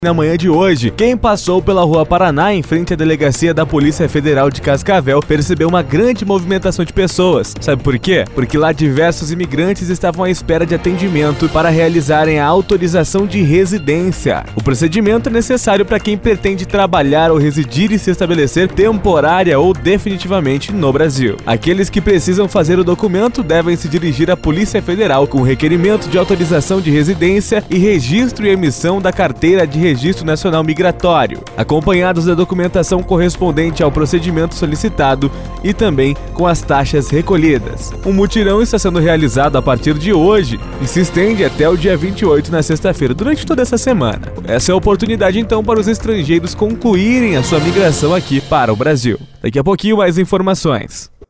Na manhã de hoje, quem passou pela Rua Paraná em frente à delegacia da Polícia Federal de Cascavel percebeu uma grande movimentação de pessoas. Sabe por quê? Porque lá diversos imigrantes estavam à espera de atendimento para realizarem a autorização de residência. O procedimento é necessário para quem pretende trabalhar ou residir e se estabelecer temporária ou definitivamente no Brasil. Aqueles que precisam fazer o documento devem se dirigir à Polícia Federal com requerimento de autorização de residência e registro e emissão da carteira de Registro Nacional Migratório, acompanhados da documentação correspondente ao procedimento solicitado e também com as taxas recolhidas. O mutirão está sendo realizado a partir de hoje e se estende até o dia 28, na sexta-feira, durante toda essa semana. Essa é a oportunidade então para os estrangeiros concluírem a sua migração aqui para o Brasil. Daqui a pouquinho mais informações.